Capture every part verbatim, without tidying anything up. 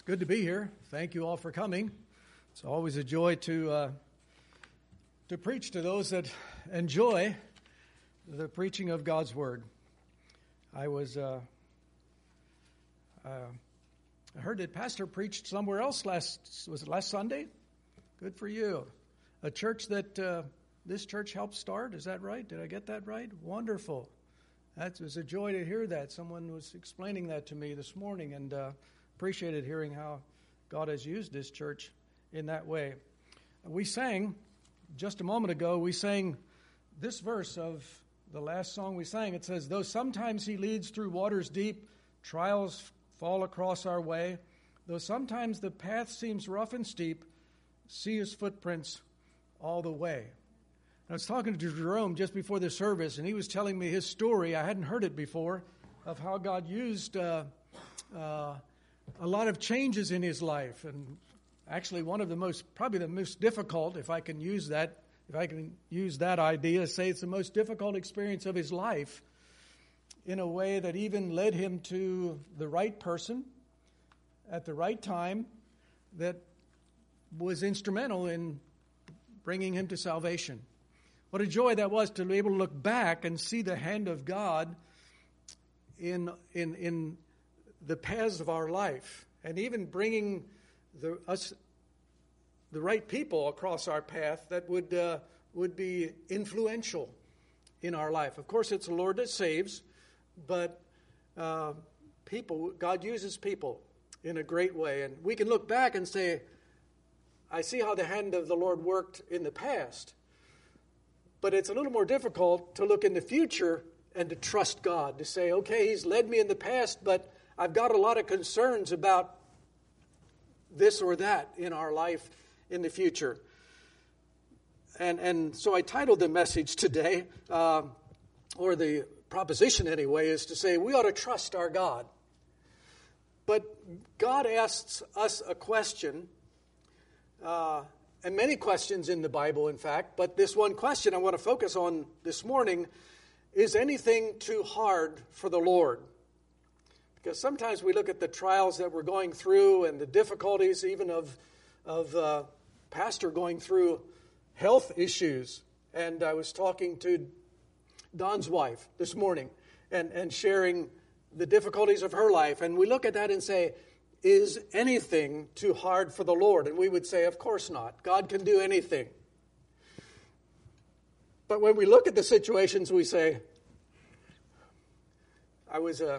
It's good to be here. Thank you all for coming. It's always a joy to uh, to preach to those that enjoy the preaching of God's Word. I was uh, uh, I heard that Pastor preached somewhere else last was it last Sunday? Good for you. A church that uh, this church helped start. Is that right? Did I get that right? Wonderful. That was a joy to hear that. Someone was explaining that to me this morning, and uh, appreciated hearing how God has used this church in that way. We sang, just a moment ago, we sang this verse of the last song we sang. It says, though sometimes he leads through waters deep, trials fall across our way, though sometimes the path seems rough and steep, see his footprints all the way. I was talking to Jerome just before the service, and he was telling me his story. I hadn't heard it before, of how God used uh, uh, a lot of changes in his life. And actually one of the most, probably the most difficult, if I can use that, if I can use that idea, say it's the most difficult experience of his life, in a way that even led him to the right person at the right time that was instrumental in bringing him to salvation. What a joy that was to be able to look back and see the hand of God in in in the paths of our life, and even bringing the us the right people across our path that would uh, would be influential in our life. Of course, it's the Lord that saves, but uh, people, God uses people in a great way, and we can look back and say, I see how the hand of the Lord worked in the past. But it's a little more difficult to look in the future and to trust God, to say, okay, he's led me in the past, but I've got a lot of concerns about this or that in our life in the future. And and so I titled the message today, uh, or the proposition anyway, is to say we ought to trust our God. But God asks us a question, uh and many questions in the Bible, in fact, but this one question I want to focus on this morning, is anything too hard for the Lord? Because sometimes we look at the trials that we're going through and the difficulties even of, of uh, pastor going through health issues. And I was talking to Don's wife this morning and, and sharing the difficulties of her life. And we look at that and say, is anything too hard for the Lord? And we would say, of course not. God can do anything. But when we look at the situations, we say, I was, uh,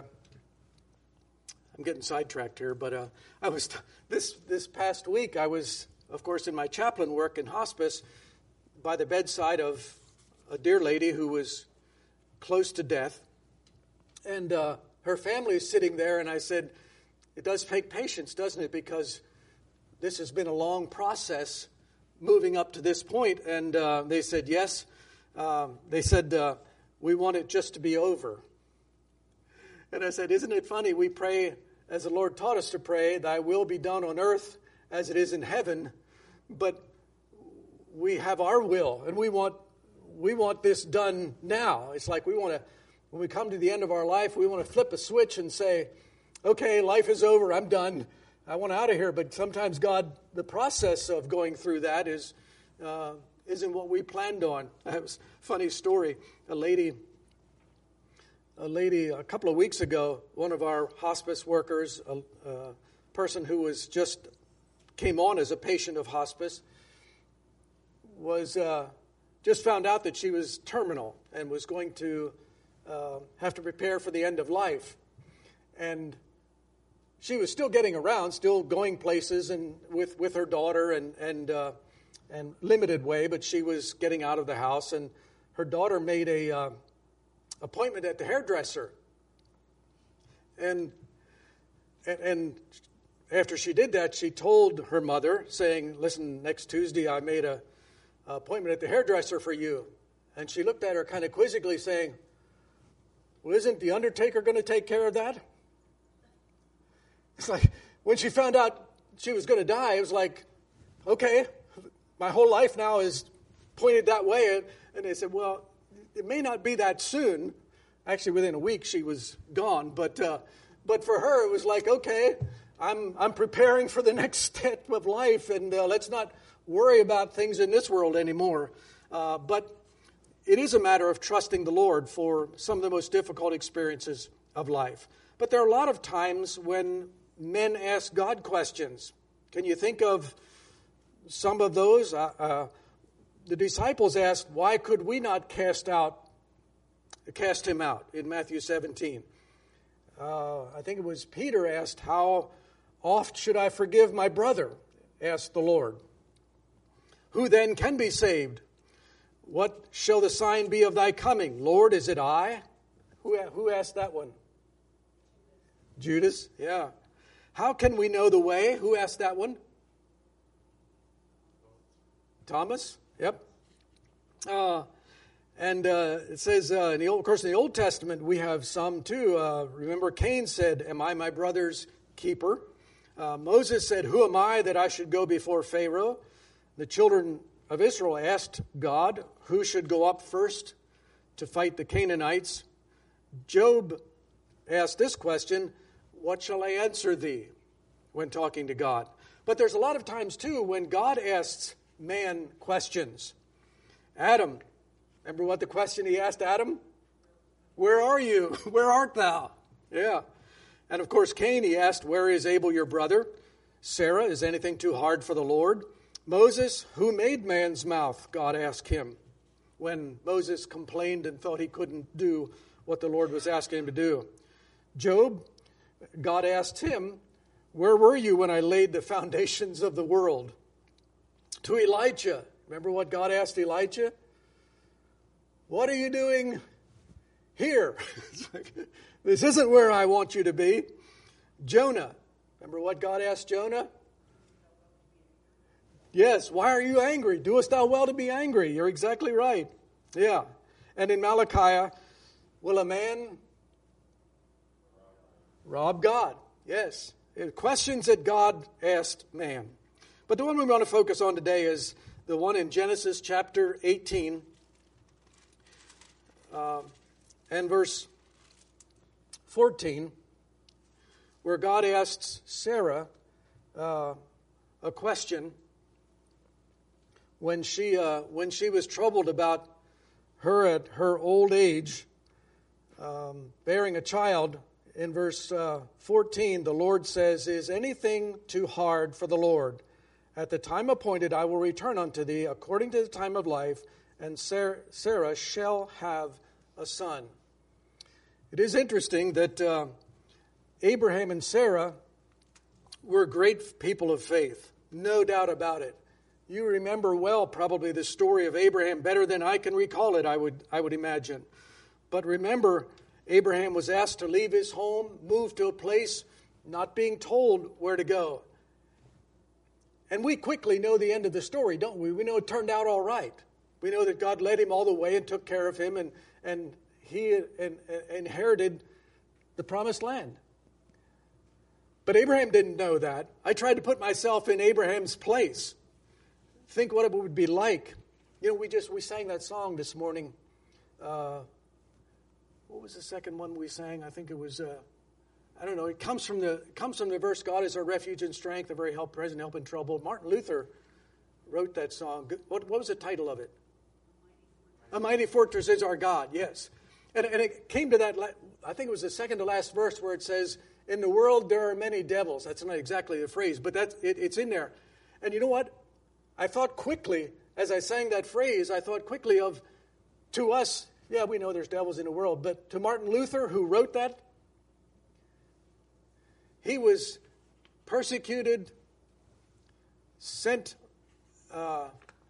I'm getting sidetracked here, but uh, I was, this, this past week, I was, of course, in my chaplain work in hospice by the bedside of a dear lady who was close to death. And uh, her family is sitting there, and I said, it does take patience, doesn't it? Because this has been a long process moving up to this point. And uh, they said, yes. Uh, they said, uh, we want it just to be over. And I said, isn't it funny? We pray as the Lord taught us to pray, thy will be done on earth as it is in heaven. But we have our will, and we want we want this done now. It's like we want to, when we come to the end of our life, we want to flip a switch and say, okay, life is over, I'm done, I want out of here. But sometimes God, the process of going through that is, uh, isn't what we planned on. That was a funny story. A lady, a lady a couple of weeks ago, one of our hospice workers, a, a person who was just, came on as a patient of hospice, was uh, just found out that she was terminal and was going to uh, have to prepare for the end of life. And she was still getting around, still going places and with, with her daughter and and uh, and limited way, but she was getting out of the house. And her daughter made a uh, appointment at the hairdresser. And, and and after she did that, she told her mother, saying, "Listen, next Tuesday I made a, a appointment at the hairdresser for you." And she looked at her kind of quizzically, saying, "Well, isn't the undertaker going to take care of that?" It's like, when she found out she was going to die, it was like, okay, my whole life now is pointed that way. And they said, well, it may not be that soon. Actually, within a week, she was gone. But uh, but for her, it was like, okay, I'm I'm preparing for the next step of life, and uh, let's not worry about things in this world anymore. Uh, but it is a matter of trusting the Lord for some of the most difficult experiences of life. But there are a lot of times when men ask God questions. Can you think of some of those? Uh, uh, the disciples asked, "Why could we not cast out, cast him out?" In Matthew seventeen. Uh, I think it was Peter asked, "How oft should I forgive my brother?" asked the Lord. "Who then can be saved? What shall the sign be of thy coming? Lord, is it I?" Who, who asked that one? Judas, yeah. "How can we know the way?" Who asked that one? Thomas, yep. Uh, and uh, it says, uh, in the old, of course, in the Old Testament, we have some too. Uh, remember, Cain said, "Am I my brother's keeper?" Uh, Moses said, "Who am I that I should go before Pharaoh?" The children of Israel asked God, who should go up first to fight the Canaanites. Job asked this question, "What shall I answer thee?" when talking to God. But there's a lot of times, too, when God asks man questions. Adam, remember what the question he asked Adam? "Where are you? Where art thou?" Yeah. And of course, Cain, he asked, "Where is Abel your brother?" Sarah, "Is anything too hard for the Lord?" Moses, "Who made man's mouth?" God asked him when Moses complained and thought he couldn't do what the Lord was asking him to do. Job, God asked him, "Where were you when I laid the foundations of the world?" To Elijah, remember what God asked Elijah? "What are you doing here? This isn't where I want you to be." Jonah, remember what God asked Jonah? Yes, "Why are you angry? Doest thou well to be angry?" You're exactly right. Yeah. And in Malachi, "Will a man rob God?" Yes. Questions that God asked man. But the one we want to focus on today is the one in Genesis chapter eighteen uh, and verse fourteen, where God asks Sarah uh, a question when she uh, when she was troubled about her at her old age um, bearing a child. In verse uh, fourteen, the Lord says, "Is anything too hard for the Lord? At the time appointed I will return unto thee according to the time of life, and Sarah, Sarah shall have a son." It is interesting that uh, Abraham and Sarah were great people of faith, no doubt about it. You remember well probably the story of Abraham better than I can recall it, I would I would imagine. But remember, Abraham was asked to leave his home, move to a place, not being told where to go. And we quickly know the end of the story, don't we? We know it turned out all right. We know that God led him all the way and took care of him, and, and he and, and inherited the promised land. But Abraham didn't know that. I tried to put myself in Abraham's place. Think what it would be like. You know, we just we sang that song this morning. Uh, what was the second one we sang? I think it was. Uh, I don't know. It comes from the it comes from the verse, "God is our refuge and strength, a very help, present help in trouble." Martin Luther wrote that song. What, what was the title of it? "A mighty fortress is our God." Yes, and, and it came to that. I think it was the second to last verse where it says, "In the world there are many devils." That's not exactly the phrase, but that's it, it's in there. And you know what? I thought quickly, as I sang that phrase, I thought quickly of, to us, yeah, we know there's devils in the world, but to Martin Luther, who wrote that, he was persecuted, sent uh,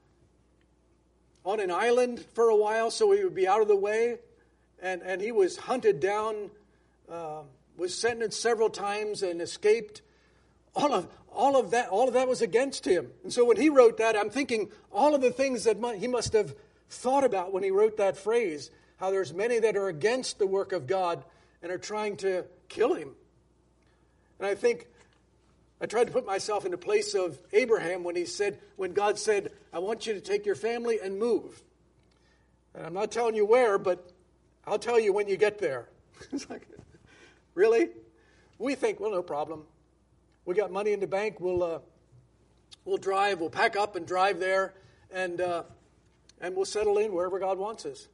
on an island for a while so he would be out of the way, and, and he was hunted down, uh, was sentenced several times and escaped. All of all of that, all of that was against him. And so when he wrote that, I'm thinking all of the things that he must have thought about when he wrote that phrase, how there's many that are against the work of God and are trying to kill him. And I think I tried to put myself in the place of Abraham when he said, when God said, "I want you to take your family and move." And I'm not telling you where, but I'll tell you when you get there. It's like, really? We think, well, no problem. we got money in the bank. We'll uh, we'll drive. We'll pack up and drive there, and uh, and we'll settle in wherever God wants us.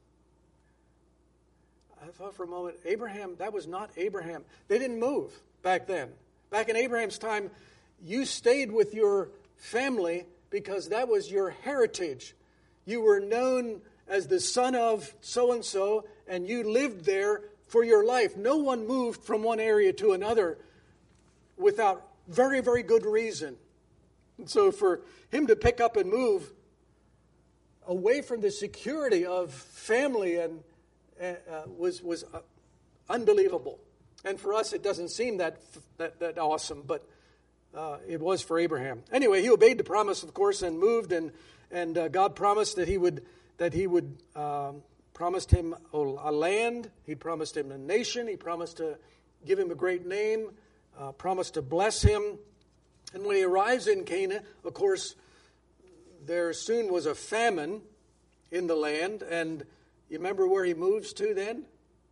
I thought for a moment, Abraham, that was not Abraham. They didn't move back then. Back in Abraham's time, you stayed with your family because that was your heritage. You were known as the son of so-and-so, and you lived there for your life. No one moved from one area to another without very, very good reason. And so for him to pick up and move away from the security of family and uh, was was uh, unbelievable. And for us, it doesn't seem that that, that awesome, but uh, it was for Abraham. Anyway, he obeyed the promise, of course, and moved, and and uh, God promised that he would that he would um, promised him a, a land. He promised him a nation. He promised to give him a great name. Uh, promised to bless him. And when he arrives in Canaan, of course, there soon was a famine in the land, and you remember where he moves to then?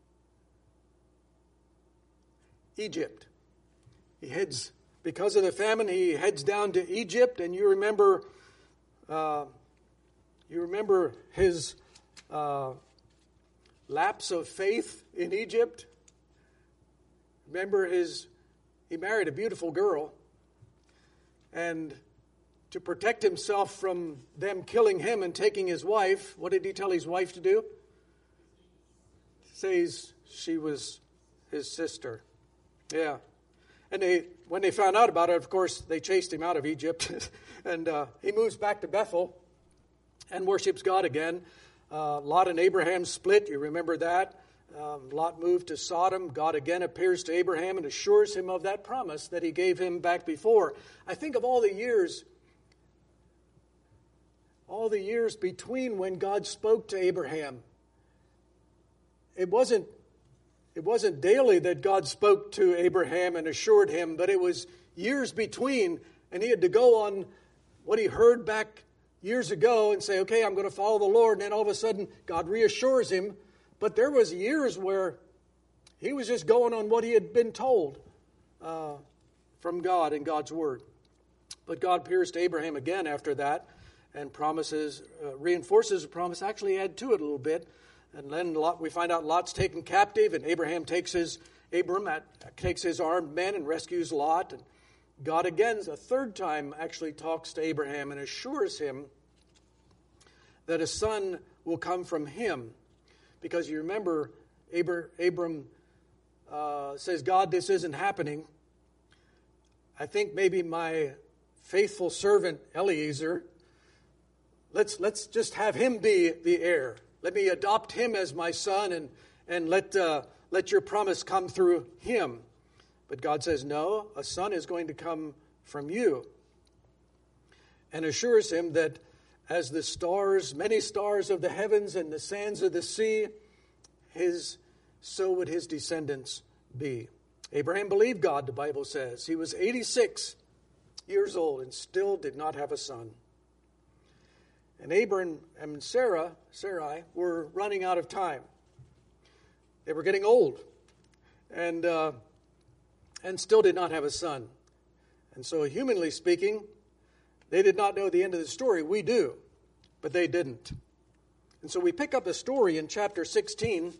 Egypt. He heads, because of the famine, he heads down to Egypt, and you remember, uh, you remember his uh, lapse of faith in Egypt. Remember his, he married a beautiful girl, and to protect himself from them killing him and taking his wife, what did he tell his wife to do? Says she was his sister. Yeah. And they, when they found out about it, of course, they chased him out of Egypt. and uh, he moves back to Bethel and worships God again. Uh, Lot and Abraham split. You remember that? Um, Lot moved to Sodom. God again appears to Abraham and assures him of that promise that he gave him back before. I think of all the years, all the years between when God spoke to Abraham. It wasn't, it wasn't daily that God spoke to Abraham and assured him, but it was years between, and he had to go on what he heard back years ago and say, okay, I'm going to follow the Lord, and then all of a sudden God reassures him. But there was years where he was just going on what he had been told uh, from God and God's Word. But God appears to Abraham again after that and promises, uh, reinforces the promise, actually add to it a little bit. And then Lot, we find out Lot's taken captive, and Abraham takes his, Abram at, takes his armed men and rescues Lot. And God again, a third time, actually talks to Abraham and assures him that a son will come from him. Because you remember, Abr- Abram uh, says, God, this isn't happening. I think maybe my faithful servant Eliezer, let's let's just have him be the heir. Let me adopt him as my son, and and let uh, let your promise come through him. But God says, no, a son is going to come from you, and assures him that as the stars, many stars of the heavens and the sands of the sea, his so would his descendants be. Abraham believed God, the Bible says. He was eighty-six years old and still did not have a son. And Abram and Sarah, Sarai, were running out of time. They were getting old, and uh, and still did not have a son. And so, humanly speaking, they did not know the end of the story. We do, but they didn't. And so we pick up the story in chapter sixteen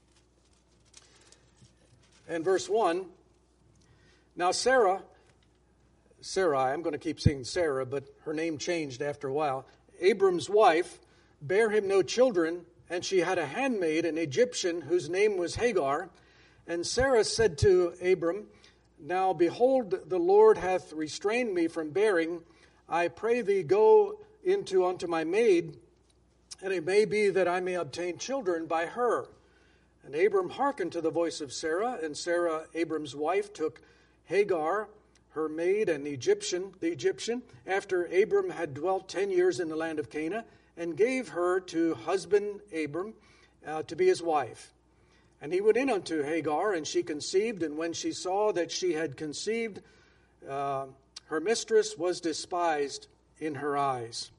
and verse one. Now Sarah, Sarai, I'm going to keep saying Sarah, but her name changed after a while. Abram's wife bare him no children, and she had a handmaid, an Egyptian, whose name was Hagar. And Sarah said to Abram, Now behold, the Lord hath restrained me from bearing. I pray thee, go into unto my maid, and it may be that I may obtain children by her. And Abram hearkened to the voice of Sarah, and Sarah, Abram's wife, took Hagar, her maid, and the Egyptian, the Egyptian, after Abram had dwelt ten years in the land of Canaan, and gave her to husband Abram uh, to be his wife. And he went in unto Hagar, and she conceived, and when she saw that she had conceived, uh, her mistress was despised in her eyes.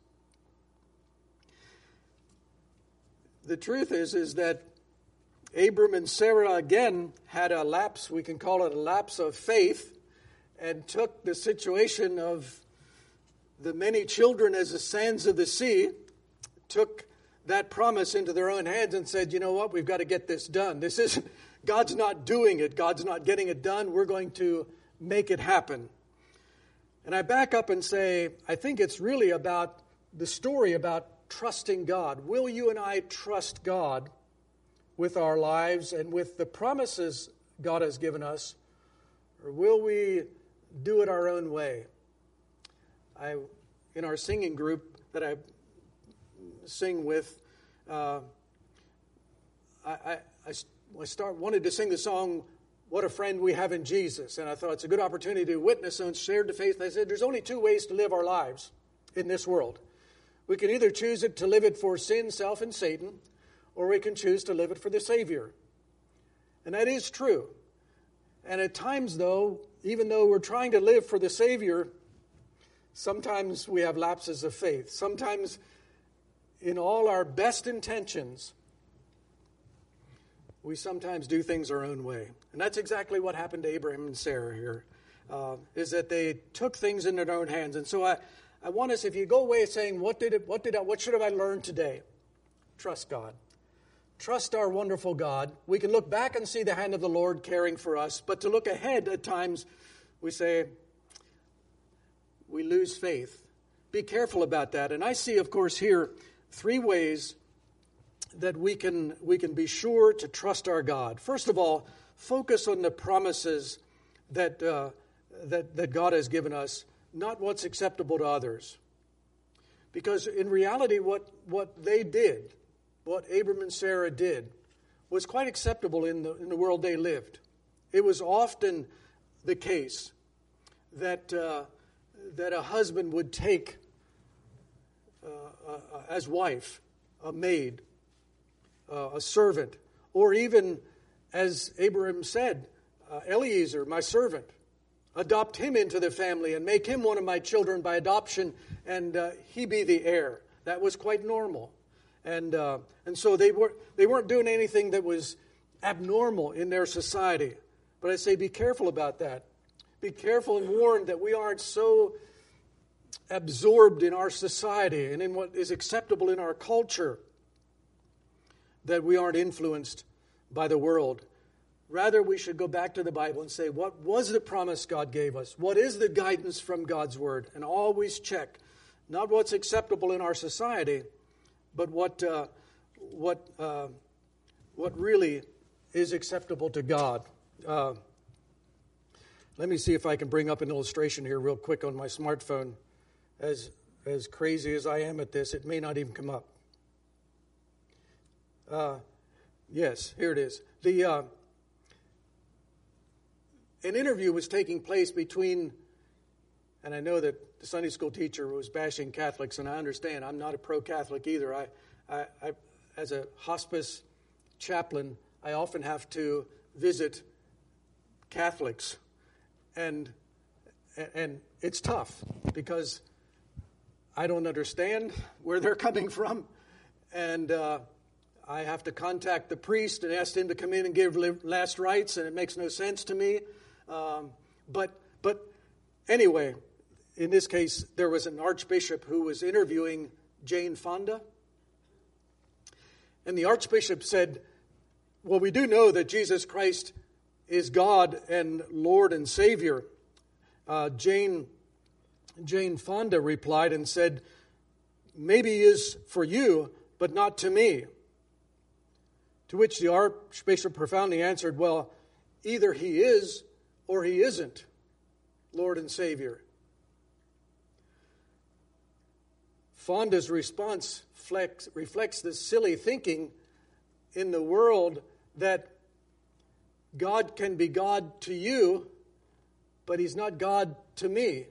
The truth is, is that Abram and Sarah again had a lapse, we can call it a lapse of faith, and took the situation of the many children as the sands of the sea, took that promise into their own hands and said, you know what, we've got to get this done. This isn't, God's not doing it. God's not getting it done. We're going to make it happen. And I back up and say, I think it's really about the story about trusting God. Will you and I trust God with our lives and with the promises God has given us, or will we do it our own way? I, in our singing group that I sing with, uh, I, I, I start wanted to sing the song, What a Friend We Have in Jesus. And I thought it's a good opportunity to witness and share the faith. I said, there's only two ways to live our lives in this world. We can either choose it to live it for sin, self, and Satan, or we can choose to live it for the Savior. And that is true. And at times, though, even though we're trying to live for the Savior, sometimes we have lapses of faith. Sometimes in all our best intentions, we sometimes do things our own way. And that's exactly what happened to Abraham and Sarah here, uh, is that they took things in their own hands. And so I, I want us, if you go away saying, what did it, what did I, what should have I learned today? Trust God. Trust our wonderful God. We can look back and see the hand of the Lord caring for us, but to look ahead at times, we say, we lose faith. Be careful about that. And I see, of course, here three ways that we can we can be sure to trust our God. First of all, focus on the promises that uh, that that God has given us, not what's acceptable to others. Because in reality, what what they did, what Abram and Sarah did, was quite acceptable in the in the world they lived. It was often the case that uh, that a husband would take uh, uh, as wife a maid, uh, a servant, or even, as Abraham said, uh, Eliezer, my servant, adopt him into the family and make him one of my children by adoption, and uh, he be the heir. That was quite normal, and uh, and so they were they weren't doing anything that was abnormal in their society. But I say, be careful about that. Be careful and warned that we aren't so absorbed in our society and in what is acceptable in our culture that we aren't influenced by the world. Rather, we should go back to the Bible and say, what was the promise God gave us? What is the guidance from God's Word? And always check, not what's acceptable in our society, but what uh, what uh, what really is acceptable to God. Uh, let me see if I can bring up an illustration here real quick on my smartphone. As as crazy as I am at this, it may not even come up. Uh, yes, here it is. The uh, an interview was taking place between, and I know that the Sunday school teacher was bashing Catholics, and I understand. I'm not a pro-Catholic either. I, I, I as a hospice chaplain, I often have to visit Catholics, and and it's tough because I don't understand where they're coming from, and uh, I have to contact the priest and ask him to come in and give last rites, and it makes no sense to me. Um, but but anyway, in this case, there was an archbishop who was interviewing Jane Fonda, and the archbishop said, well, we do know that Jesus Christ is God and Lord and Savior. Uh, Jane Jane Fonda replied and said, maybe he is for you, but not to me. To which the archbishop profoundly answered, well, either he is or he isn't Lord and Savior. Fonda's response flex, reflects this silly thinking in the world that God can be God to you, but he's not God to me.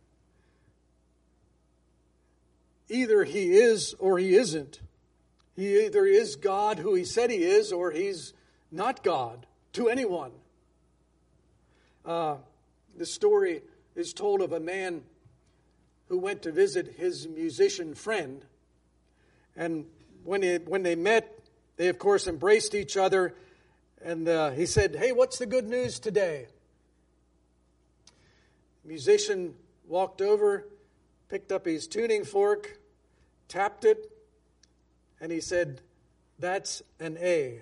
Either he is or he isn't. He either is God who he said he is, or he's not God to anyone. Uh, the story is told of a man who went to visit his musician friend. And when they, when they met, they, of course, embraced each other. And uh, he said, hey, what's the good news today? musician walked over, picked up his tuning fork, tapped it, and he said, "That's an A."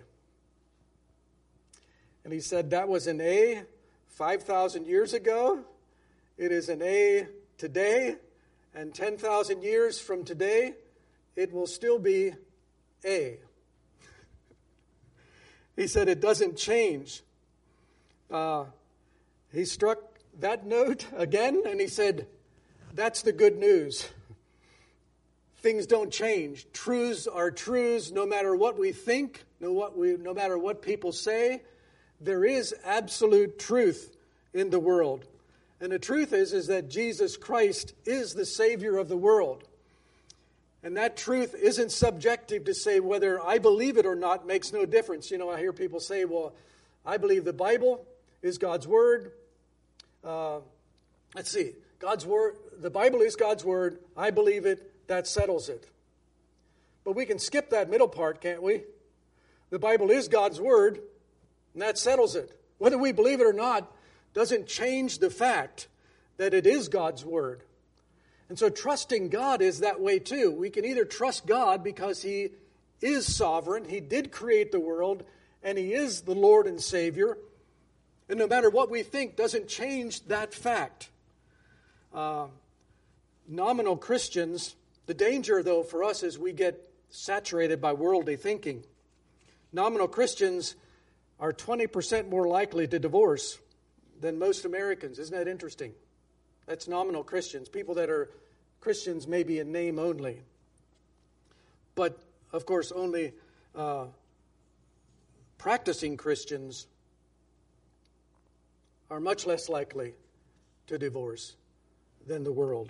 And he said, "That was an A five thousand years ago. It is an A today, and ten thousand years from today, it will still be A." He said it doesn't change. Uh, he struck that note again, and he said, "That's the good news. Things don't change. Truths are truths no matter what we think, no, what we, no matter what people say. There is absolute truth in the world. And the truth is, is that Jesus Christ is the Savior of the world. And that truth isn't subjective to say whether I believe it or not makes no difference. You know, I hear people say, well, I believe the Bible is God's Word. Uh, let's see. God's Word, the Bible is God's Word. I believe it. That settles it. But we can skip that middle part, can't we? The Bible is God's Word, and that settles it. Whether we believe it or not doesn't change the fact that it is God's Word. And so trusting God is that way too. We can either trust God because He is sovereign, He did create the world, and He is the Lord and Savior. And no matter what we think doesn't change that fact. Uh, nominal Christians, the danger though for us is we get saturated by worldly thinking. Nominal Christians are twenty percent more likely to divorce than most Americans. Isn't that interesting? That's nominal Christians, people that are Christians maybe in name only. But, of course, only uh, practicing Christians are much less likely to divorce than the world.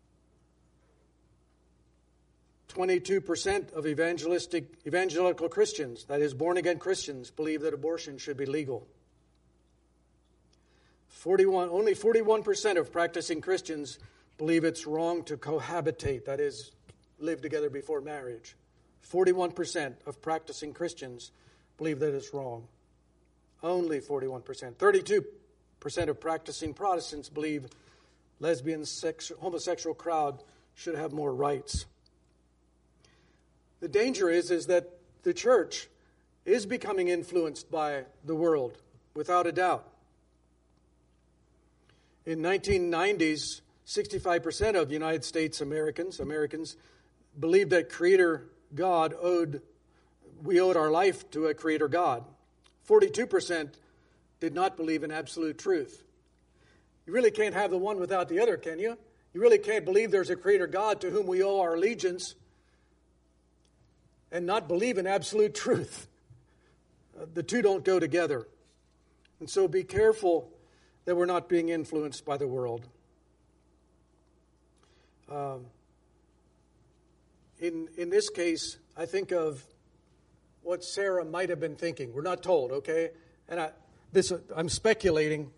twenty-two percent of evangelistic, evangelical Christians, that is, born-again Christians, believe that abortion should be legal. forty-one, only forty-one percent of practicing Christians believe it's wrong to cohabitate, that is, live together before marriage. forty-one percent of practicing Christians believe that it's wrong. Only forty-one percent. thirty-two percent of practicing Protestants believe lesbian, sex, homosexual crowd should have more rights. The danger is, is that the church is becoming influenced by the world, without a doubt. In nineteen nineties, sixty-five percent of United States Americans, Americans believed that Creator God owed, we owed our life to a Creator God. forty-two percent did not believe in absolute truth. You really can't have the one without the other, can you? You really can't believe there's a Creator God to whom we owe our allegiance and not believe in absolute truth. Uh, the two don't go together. And so be careful that we're not being influenced by the world. Um, in, in this case, I think of what Sarah might have been thinking. We're not told, okay? And I, this, I'm speculating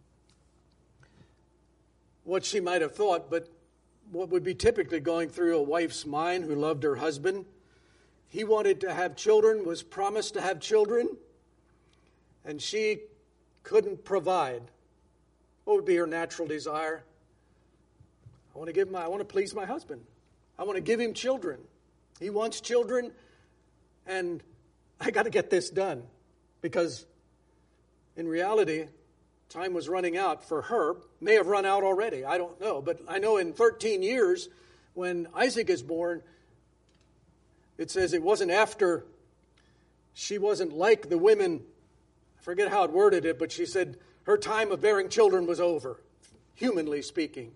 what she might have thought, but what would be typically going through a wife's mind who loved her husband. He wanted to have children, was promised to have children, and she couldn't provide. What would be her natural desire? I want to give my, I want to please my husband. I want to give him children. He wants children, and I got to get this done. Because in reality, time was running out for her. May have run out already. I don't know. But I know in thirteen years, when Isaac is born, it says it wasn't after, she wasn't like the women, I forget how it worded it, but she said her time of bearing children was over, humanly speaking.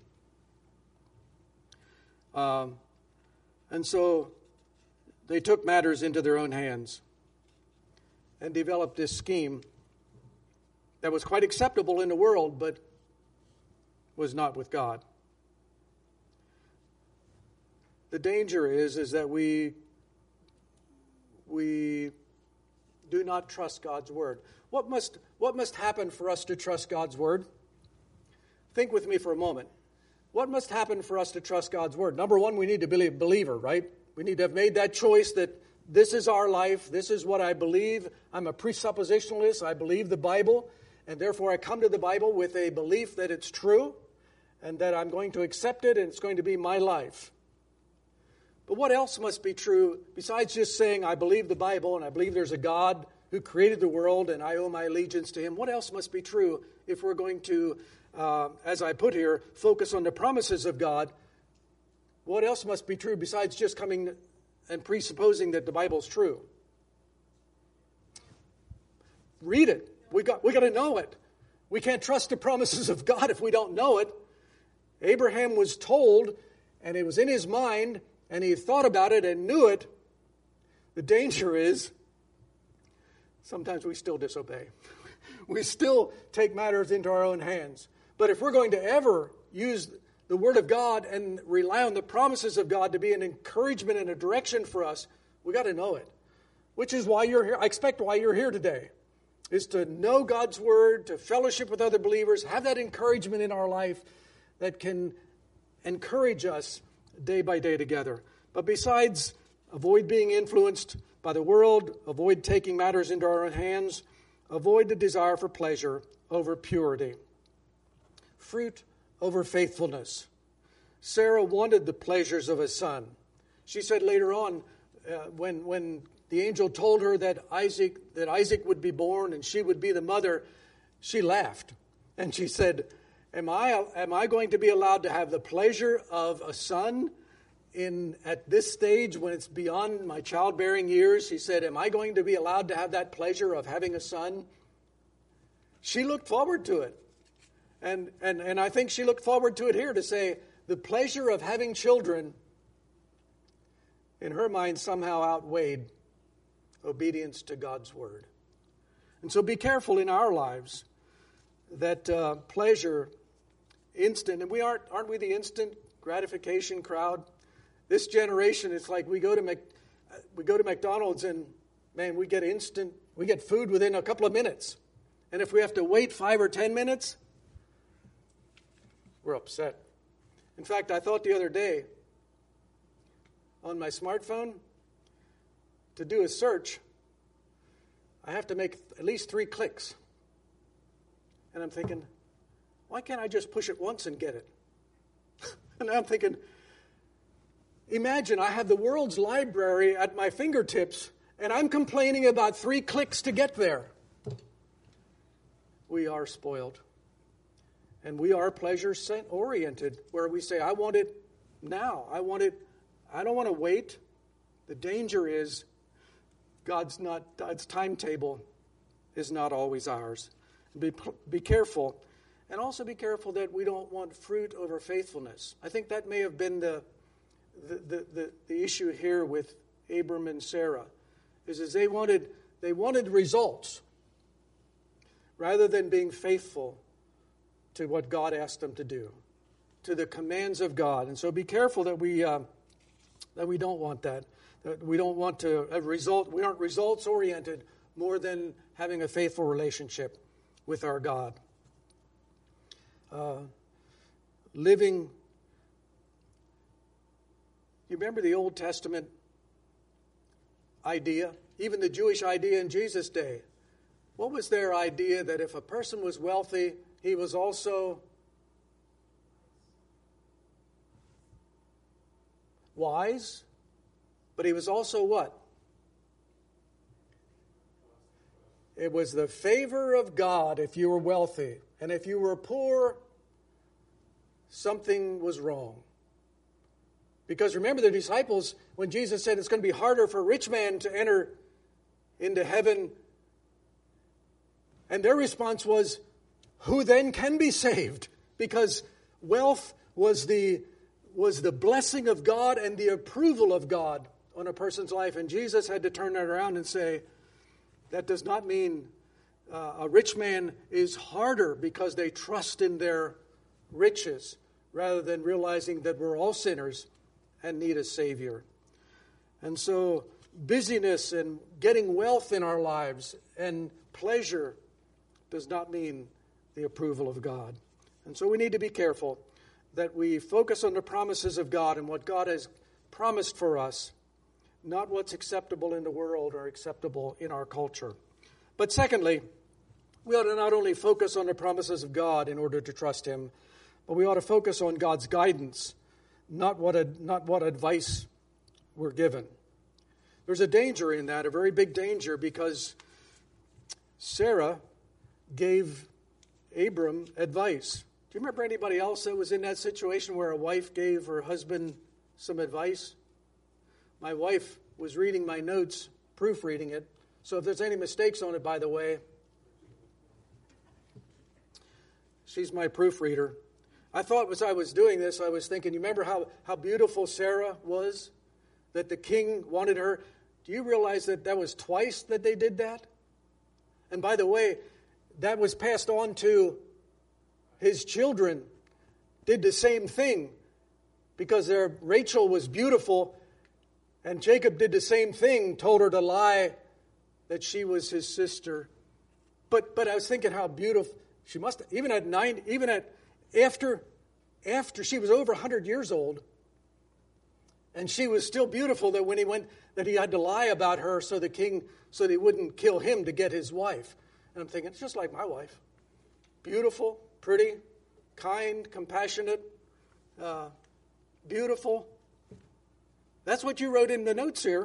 Um, and so they took matters into their own hands and developed this scheme that was quite acceptable in the world, but was not with God. The danger is, is that we we do not trust God's word. What must what must happen for us to trust God's word? Think with me for a moment. What must happen for us to trust God's word? Number one, we need to be a believer, right? We need to have made that choice that this is our life, this is what I believe. I'm a presuppositionalist, I believe the Bible, and therefore I come to the Bible with a belief that it's true. and that I'm going to accept it and it's going to be my life. But what else must be true besides just saying I believe the Bible and I believe there's a God who created the world and I owe my allegiance to him? What else must be true if we're going to, uh, as I put here, focus on the promises of God? What else must be true besides just coming and presupposing that the Bible's true? Read it. We got we got to know it. We can't trust the promises of God if we don't know it. Abraham was told, and it was in his mind, and he thought about it and knew it. The danger is sometimes we still disobey. We still take matters into our own hands. But if we're going to ever use the Word of God and rely on the promises of God to be an encouragement and a direction for us, we got to know it. Which is why you're here. I expect why you're here today, is to know God's Word, to fellowship with other believers, have that encouragement in our life that can encourage us day by day together. But besides, avoid being influenced by the world, avoid taking matters into our own hands, avoid the desire for pleasure over purity, fruit over faithfulness. Sarah wanted the pleasures of a son. She said later on, uh, when when the angel told her that Isaac that Isaac would be born and she would be the mother, she laughed and she said, "Am I am I going to be allowed to have the pleasure of a son in at this stage when it's beyond my childbearing years?" He said, "Am I going to be allowed to have that pleasure of having a son?" She looked forward to it. And, and and I think she looked forward to it here to say the pleasure of having children in her mind somehow outweighed obedience to God's word. And so be careful in our lives that uh, pleasure, instant, and we aren't aren't we the instant gratification crowd? This generation, it's like we go to Mac, we go to McDonald's and man, we get instant, we get food within a couple of minutes, and if we have to wait five or ten minutes, we're upset. In fact, I thought the other day on my smartphone, to do a search, I have to make at least three clicks. And I'm thinking, why can't I just push it once and get it? And I'm thinking, imagine I have the world's library at my fingertips, and I'm complaining about three clicks to get there. We are spoiled. And we are pleasure-oriented, where we say, I want it now. I want it, I don't want to wait. The danger is God's not, God's timetable is not always ours. Be, be careful. And also be careful that we don't want fruit over faithfulness. I think that may have been the the, the, the, the issue here with Abram and Sarah, is, is they wanted they wanted results rather than being faithful to what God asked them to do, to the commands of God. And so be careful that we uh, that we don't want that. That we don't want to have result. We aren't results oriented more than having a faithful relationship with our God. Uh, living. You remember the Old Testament idea, even the Jewish idea in Jesus' day. What was their idea? That if a person was wealthy, he was also wise, but he was also what? It was the favor of God if you were wealthy. And if you were poor, something was wrong. Because remember the disciples, when Jesus said it's going to be harder for a rich man to enter into heaven, and their response was, who then can be saved? Because wealth was the was the blessing of God and the approval of God on a person's life. And Jesus had to turn that around and say, that does not mean uh, a rich man is harder because they trust in their riches, rather than realizing that we're all sinners and need a Savior. And so busyness and getting wealth in our lives and pleasure does not mean the approval of God. And so we need to be careful that we focus on the promises of God and what God has promised for us, not what's acceptable in the world or acceptable in our culture. But secondly, we ought to not only focus on the promises of God in order to trust Him, but we ought to focus on God's guidance, not what a, not what advice we're given. There's a danger in that, a very big danger, because Sarah gave Abram advice. Do you remember anybody else that was in that situation where a wife gave her husband some advice? My wife was reading my notes, proofreading it, so if there's any mistakes on it, by the way, she's my proofreader. I thought as I was doing this, I was thinking, you remember how, how beautiful Sarah was? That the king wanted her. Do you realize that that was twice that they did that? And by the way, that was passed on to his children. Did the same thing because their Rachel was beautiful, and Jacob did the same thing, told her to lie that she was his sister. But but I was thinking how beautiful she must have, even at nine, even at after after she was over a hundred years old. And she was still beautiful that when he went, that he had to lie about her so the king, so that he wouldn't kill him to get his wife. And I'm thinking, it's just like my wife. Beautiful, pretty, kind, compassionate, uh, beautiful. That's what you wrote in the notes here.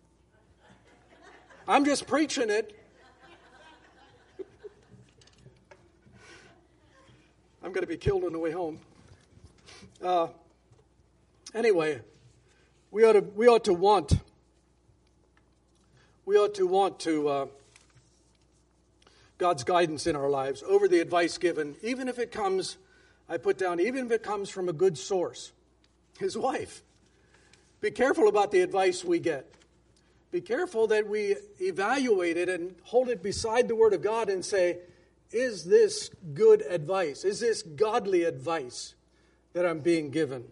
I'm just preaching it. I'm going to be killed on the way home. Uh, anyway. We ought to, we ought to want, we ought to want to uh, God's guidance in our lives over the advice given, even if it comes, I put down, even if it comes from a good source, his wife. Be careful about the advice we get. Be careful that we evaluate it and hold it beside the Word of God and say, is this good advice? Is this godly advice that I'm being given?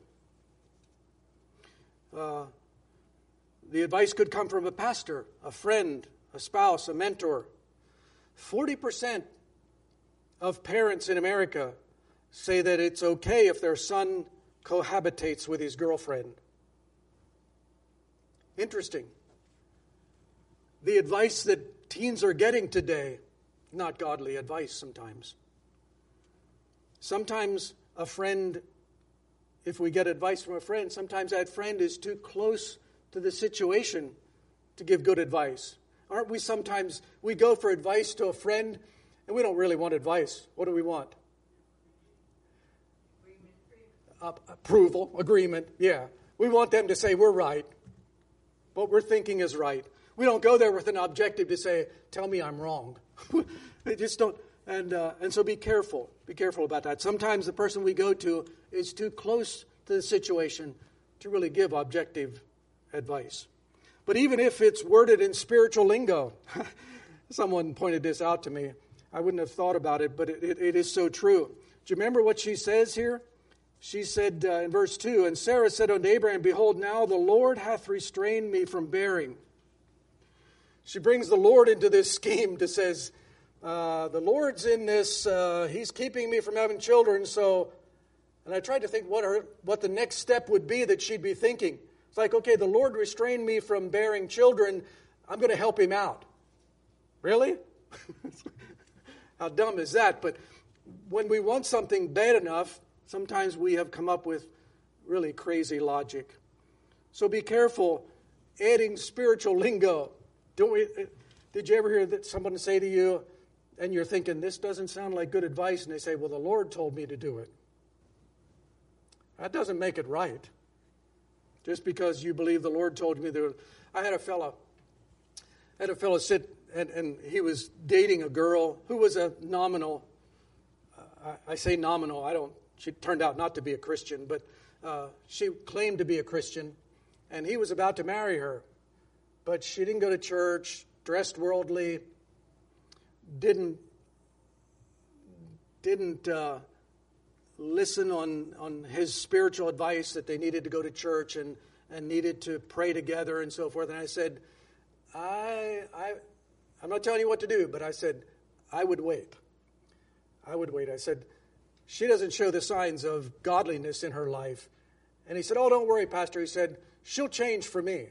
Uh, the advice could come from a pastor, a friend, a spouse, a mentor. forty percent of parents in America say that it's okay if their son cohabitates with his girlfriend. Interesting. The advice that teens are getting today, not godly advice sometimes. Sometimes a friend, if we get advice from a friend, sometimes that friend is too close to the situation to give good advice. Aren't we sometimes, we go for advice to a friend and we don't really want advice. What do we want? Uh, approval, agreement, yeah. We want them to say we're right. What we're thinking is right. We don't go there with an objective to say, tell me I'm wrong. They just don't. And uh, and so be careful. Be careful about that. Sometimes the person we go to is too close to the situation to really give objective advice. But even if it's worded in spiritual lingo, someone pointed this out to me. I wouldn't have thought about it, but it, it, it is so true. Do you remember what she says here? She said uh, in verse two, and Sarah said unto Abraham, behold, now the Lord hath restrained me from bearing. She brings the Lord into this scheme to says, Uh, the Lord's in this, uh, he's keeping me from having children, so, and I tried to think what her, what the next step would be that she'd be thinking. It's like, okay, the Lord restrained me from bearing children, I'm going to help him out. Really? How dumb is that? But when we want something bad enough, sometimes we have come up with really crazy logic. So be careful adding spiritual lingo. Don't we? Did you ever hear that someone say to you, and you're thinking, this doesn't sound like good advice, and they say, well, the Lord told me to do it. That doesn't make it right. Just because you believe the Lord told me to. I had a fellow, had a fellow sit, and, and he was dating a girl who was a nominal, uh, I, I say nominal, I don't, she turned out not to be a Christian, but uh, she claimed to be a Christian, and he was about to marry her. But she didn't go to church, dressed worldly, didn't didn't uh, listen on, on his spiritual advice that they needed to go to church and, and needed to pray together and so forth. And I said, I, I, I'm not telling you what to do, but I said, I would wait. I would wait. I said, she doesn't show the signs of godliness in her life. And he said, oh, don't worry, Pastor. He said, she'll change for me.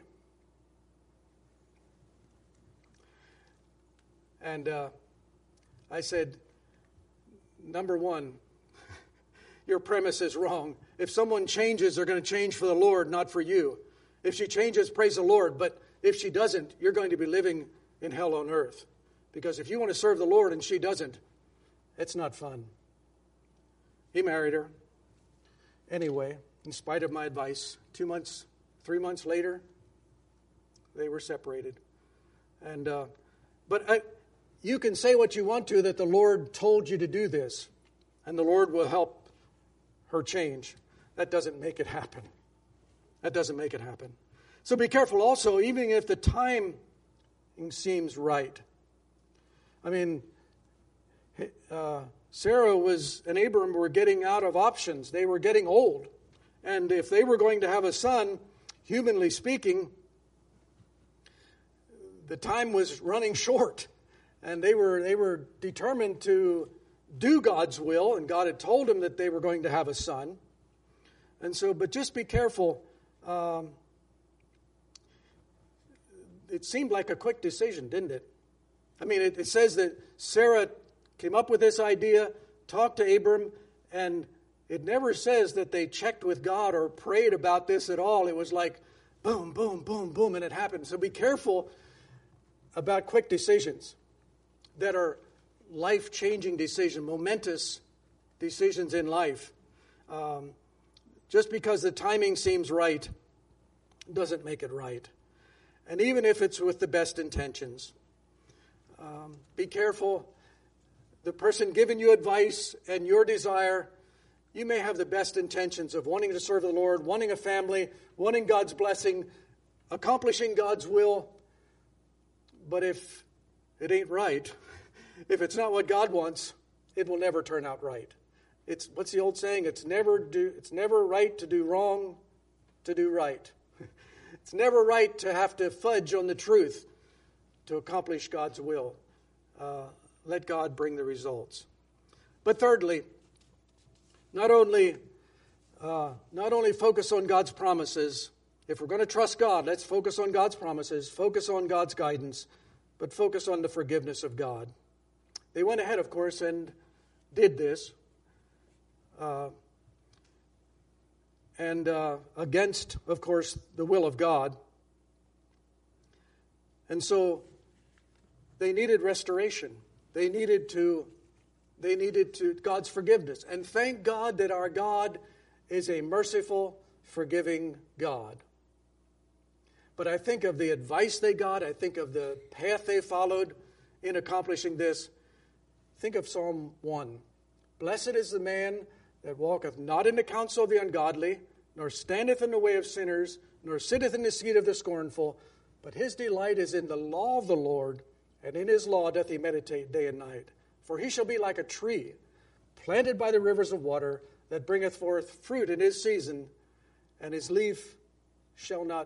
And uh, I said, number one, your premise is wrong. If someone changes, they're going to change for the Lord, not for you. If she changes, praise the Lord. But if she doesn't, you're going to be living in hell on earth. Because if you want to serve the Lord and she doesn't, it's not fun. He married her. Anyway, in spite of my advice, two months, three months later, they were separated. And uh, but I, you can say what you want to, that the Lord told you to do this, and the Lord will help her change. That doesn't make it happen. That doesn't make it happen. So be careful also, even if the time seems right. I mean, uh, Sarah was and Abram were getting out of options. They were getting old. And if they were going to have a son, humanly speaking, the time was running short. And they were they were determined to do God's will, and God had told them that they were going to have a son. And so, but just be careful. Um, it seemed like a quick decision, didn't it? I mean, it, it says that Sarah came up with this idea, talked to Abram, and it never says that they checked with God or prayed about this at all. It was like boom, boom, boom, boom, and it happened. So be careful about quick decisions that are life-changing decisions, momentous decisions in life. Um, just because the timing seems right doesn't make it right. And even if it's with the best intentions, um, be careful. The person giving you advice and your desire, you may have the best intentions of wanting to serve the Lord, wanting a family, wanting God's blessing, accomplishing God's will. But if it ain't right, if it's not what God wants, it will never turn out right. It's what's the old saying? It's never do. It's never right to do wrong, to do right. It's never right to have to fudge on the truth to accomplish God's will. Uh, let God bring the results. But thirdly, not only uh, not only focus on God's promises. If we're going to trust God, let's focus on God's promises, focus on God's guidance, but focus on the forgiveness of God. They went ahead, of course, and did this. Uh, and uh, against, of course, the will of God. And so they needed restoration. They needed to, they needed to God's forgiveness. And thank God that our God is a merciful, forgiving God. But I think of the advice they got. I think of the path they followed in accomplishing this. Think of Psalm one. Blessed is the man that walketh not in the counsel of the ungodly, nor standeth in the way of sinners, nor sitteth in the seat of the scornful, but his delight is in the law of the Lord, and in his law doth he meditate day and night. For he shall be like a tree planted by the rivers of water, that bringeth forth fruit in his season, and his leaf shall not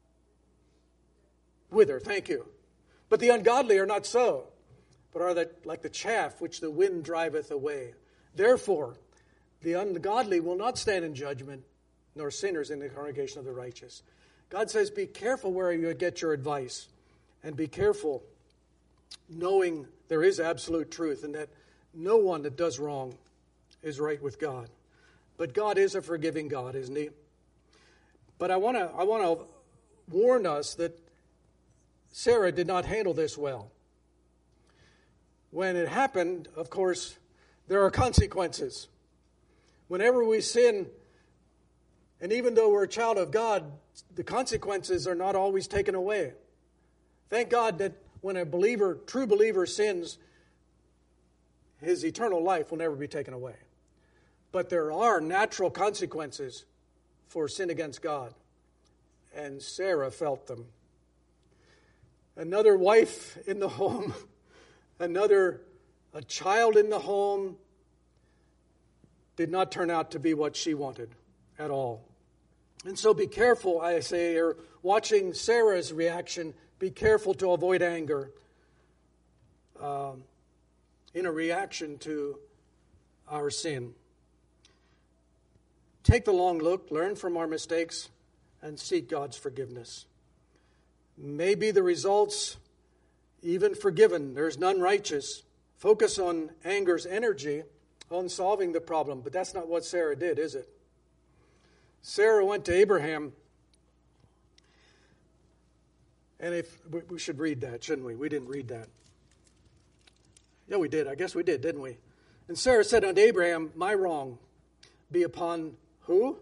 wither. Thank you. But the ungodly are not so, but are that like the chaff which the wind driveth away. Therefore, the ungodly will not stand in judgment, nor sinners in the congregation of the righteous. God says, be careful where you get your advice, and be careful knowing there is absolute truth, and that no one that does wrong is right with God. But God is a forgiving God, isn't he? But I want to I want to warn us that Sarah did not handle this well. When it happened, of course, there are consequences. Whenever we sin, and even though we're a child of God, the consequences are not always taken away. Thank God that when a believer, true believer sins, his eternal life will never be taken away. But there are natural consequences for sin against God. And Sarah felt them. Another wife in the home, another a child in the home, did not turn out to be what she wanted at all. And so be careful, I say, or watching Sarah's reaction, be careful to avoid anger um, in a reaction to our sin. Take the long look, learn from our mistakes, and seek God's forgiveness. Maybe the results, even forgiven, there's none righteous. Focus on anger's energy, on solving the problem. But that's not what Sarah did, is it? Sarah went to Abraham, and if we should read that, shouldn't we? We didn't read that. Yeah, we did. I guess we did, didn't we? And Sarah said unto Abraham, my wrong be upon who?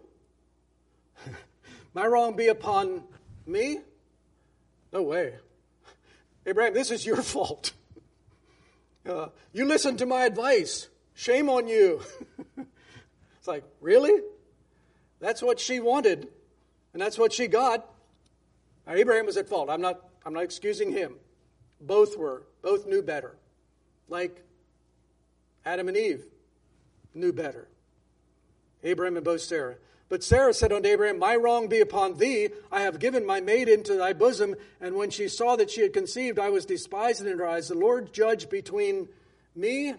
My wrong be upon me? No way. Abraham, this is your fault. Uh, you listened to my advice. Shame on you. It's like, really? That's what she wanted, and that's what she got. Now, Abraham was at fault. I'm not, I'm not excusing him. Both were. Both knew better. Like Adam and Eve knew better. Abraham and both Sarah. But Sarah said unto Abraham, my wrong be upon thee. I have given my maid into thy bosom. And when she saw that she had conceived, I was despised in her eyes. The Lord judge between me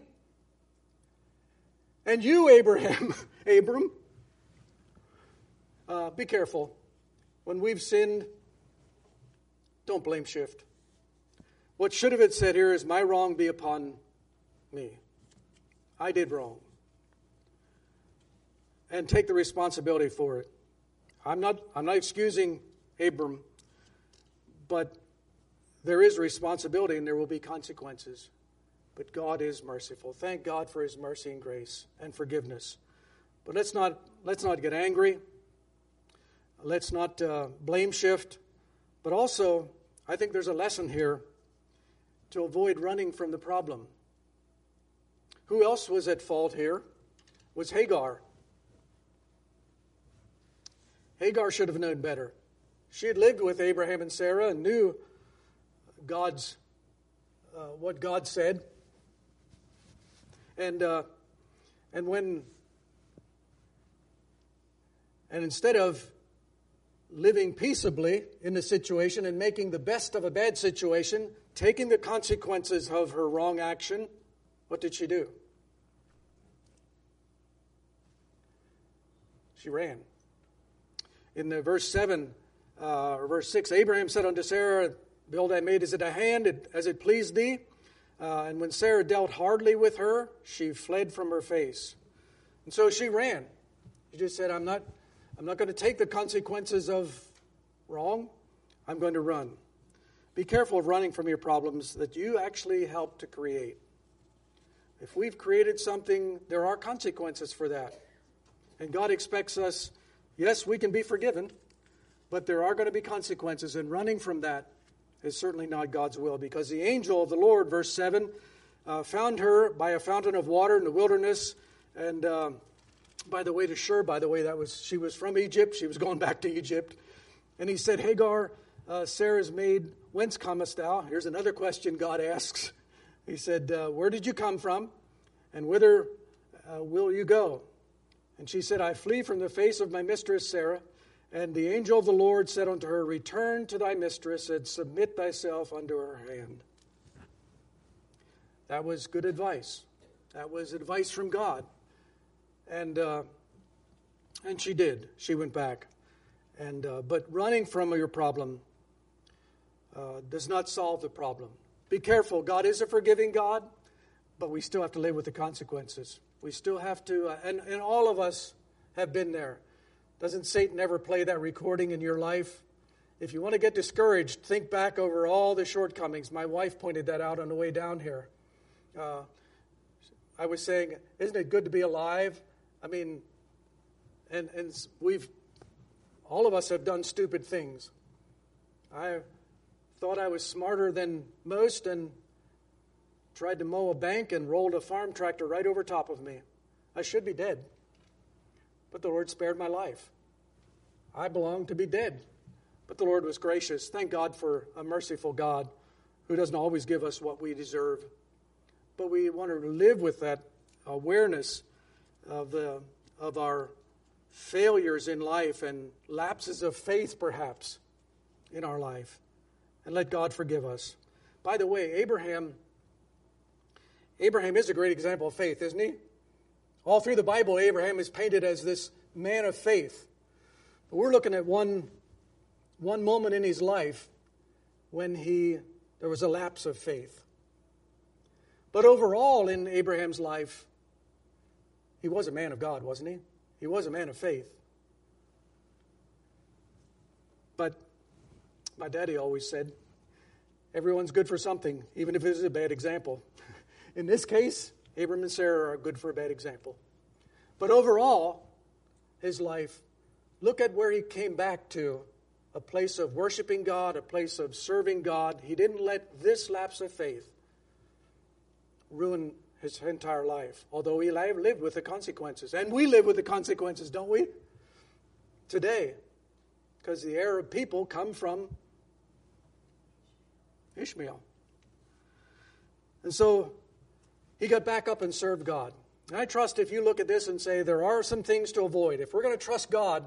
and you, Abraham. Abram. Uh, be careful. When we've sinned, don't blame shift. What should have it said here is, my wrong be upon me. I did wrong. And take the responsibility for it. I'm not, I'm not excusing Abram, but there is responsibility and there will be consequences. But God is merciful. Thank God for his mercy and grace and forgiveness. But let's not, let's not get angry. Let's not uh, blame shift. But also, I think there's a lesson here to avoid running from the problem. Who else was at fault here? It was Hagar. Hagar should have known better. She had lived with Abraham and Sarah and knew God's uh, what God said. And uh, and when and instead of living peaceably in the situation and making the best of a bad situation, taking the consequences of her wrong action, what did she do? She ran. In the verse seven, uh, or verse six, Abraham said unto Sarah, behold, I made as it a hand, as it pleased thee. Uh, and when Sarah dealt hardly with her, she fled from her face. And so she ran. She just said, I'm not, I'm not going to take the consequences of wrong. I'm going to run. Be careful of running from your problems that you actually helped to create. If we've created something, there are consequences for that. And God expects us, yes, we can be forgiven, but there are going to be consequences, and running from that is certainly not God's will, because the angel of the Lord, verse seven, uh, found her by a fountain of water in the wilderness, and uh, by the way to Shur, by the way, that was she was from Egypt. She was going back to Egypt. And he said, Hagar, uh, Sarah's maid, whence comest thou? Here's another question God asks. He said, uh, where did you come from, and whither uh, will you go? And she said, I flee from the face of my mistress Sarah. And the angel of the Lord said unto her, return to thy mistress and submit thyself unto her hand. That was good advice. That was advice from God. And uh, and she did. She went back. And uh, but running from your problem uh, does not solve the problem. Be careful. God is a forgiving God, but we still have to live with the consequences. We still have to, uh, and, and all of us have been there. Doesn't Satan ever play that recording in your life? If you want to get discouraged, think back over all the shortcomings. My wife pointed that out on the way down here. Uh, I was saying, isn't it good to be alive? I mean, and, and we've, all of us have done stupid things. I thought I was smarter than most and tried to mow a bank and rolled a farm tractor right over top of me. I should be dead. But the Lord spared my life. I belonged to be dead. But the Lord was gracious. Thank God for a merciful God who doesn't always give us what we deserve. But we want to live with that awareness of the of our failures in life and lapses of faith, perhaps, in our life. And let God forgive us. By the way, Abraham... Abraham is a great example of faith, isn't he? All through the Bible, Abraham is painted as this man of faith. But we're looking at one, one moment in his life when he there was a lapse of faith. But overall in Abraham's life, he was a man of God, wasn't he? He was a man of faith. But my daddy always said, everyone's good for something, even if it is a bad example. In this case, Abram and Sarah are good for a bad example. But overall, his life, look at where he came back to, a place of worshiping God, a place of serving God. He didn't let this lapse of faith ruin his entire life, although he lived with the consequences. And we live with the consequences, don't we? Today, because the Arab people come from Ishmael. And so he got back up and served God. And I trust if you look at this and say there are some things to avoid. If we're going to trust God,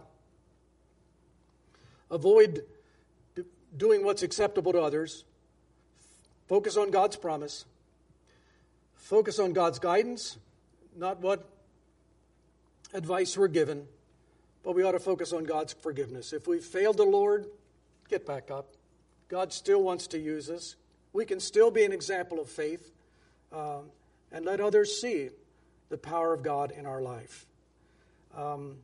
avoid d- doing what's acceptable to others. Focus on God's promise. Focus on God's guidance, not what advice we're given, but we ought to focus on God's forgiveness. If we failed the Lord, get back up. God still wants to use us. We can still be an example of faith um, and let others see the power of God in our life. Um,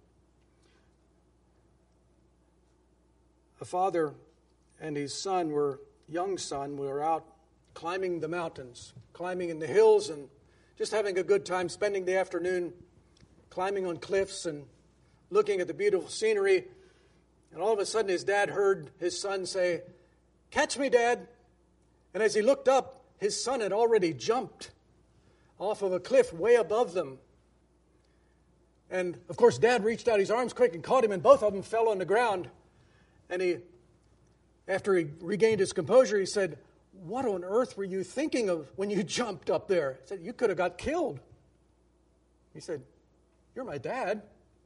a father and his son were, young son, were out climbing the mountains, climbing in the hills and just having a good time, spending the afternoon climbing on cliffs and looking at the beautiful scenery. And all of a sudden his dad heard his son say, "Catch me, Dad." And as he looked up, his son had already jumped off of a cliff way above them. And of course, Dad reached out his arms quick and caught him, and both of them fell on the ground. And he, after he regained his composure, he said, "What on earth were you thinking of when you jumped up there?" He said, "You could have got killed." He said, "You're my dad."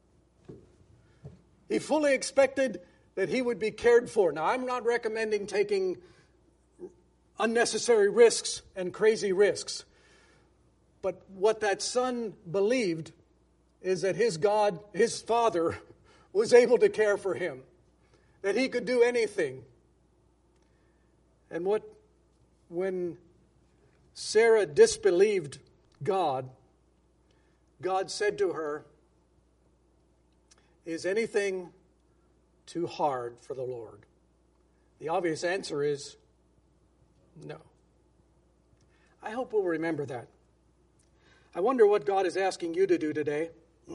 He fully expected that he would be cared for. Now, I'm not recommending taking unnecessary risks and crazy risks. But what that son believed is that his God, his father, was able to care for him, that he could do anything. And what, when Sarah disbelieved God, God said to her, "Is anything too hard for the Lord?" The obvious answer is no. I hope we'll remember that. I wonder what God is asking you to do today.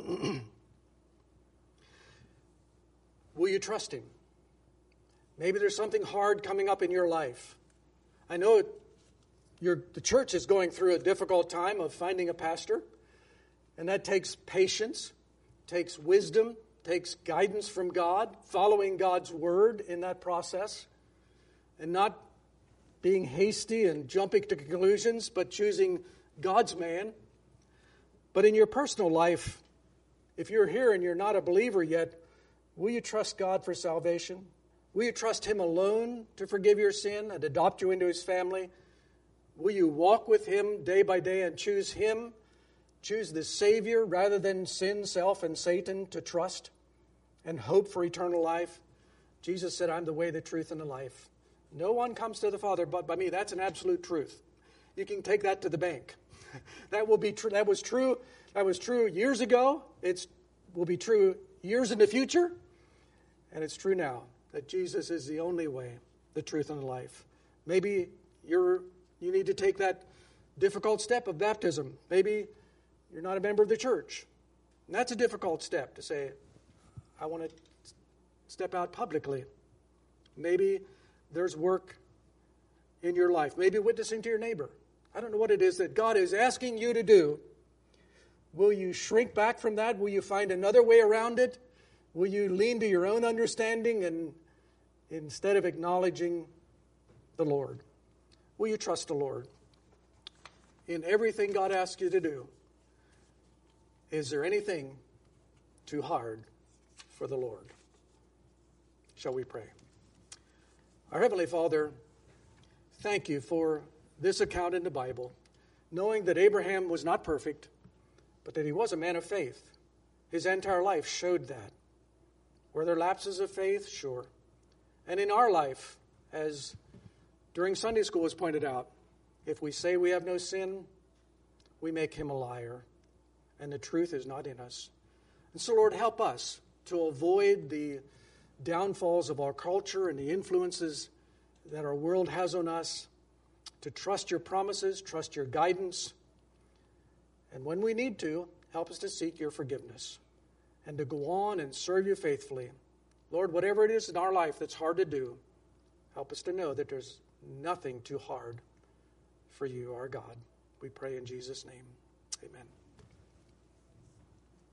Will you trust Him? Maybe there's something hard coming up in your life. I know your, the church is going through a difficult time of finding a pastor, and that takes patience, takes wisdom, takes guidance from God, following God's word in that process, and not being hasty and jumping to conclusions, but choosing God's man. But in your personal life, if you're here and you're not a believer yet, will you trust God for salvation? Will you trust Him alone to forgive your sin and adopt you into His family? Will you walk with Him day by day and choose Him, choose the Savior rather than sin, self, and Satan to trust and hope for eternal life? Jesus said, "I'm the way, the truth, and the life. No one comes to the Father but by me." That's an absolute truth. You can take that to the bank. That will be true. That was true. That was true years ago. It will be true years in the future. And it's true now that Jesus is the only way, the truth, and the life. Maybe you're you need to take that difficult step of baptism. Maybe you're not a member of the church. And that's a difficult step to say, I want to step out publicly. Maybe there's work in your life. Maybe witnessing to your neighbor. I don't know what it is that God is asking you to do. Will you shrink back from that? Will you find another way around it? Will you lean to your own understanding and instead of acknowledging the Lord? Will you trust the Lord in everything God asks you to do? Is there anything too hard for the Lord? Shall we pray? Our Heavenly Father, thank you for this account in the Bible, knowing that Abraham was not perfect, but that he was a man of faith. His entire life showed that. Were there lapses of faith? Sure. And in our life, as during Sunday school was pointed out, if we say we have no sin, we make him a liar, and the truth is not in us. And so, Lord, help us to avoid the downfalls of our culture and the influences that our world has on us, to trust your promises, trust your guidance, and when we need to, help us to seek your forgiveness and to go on and serve you faithfully. Lord, whatever it is in our life that's hard to do, help us to know that there's nothing too hard for you, our God. We pray in Jesus' name. Amen.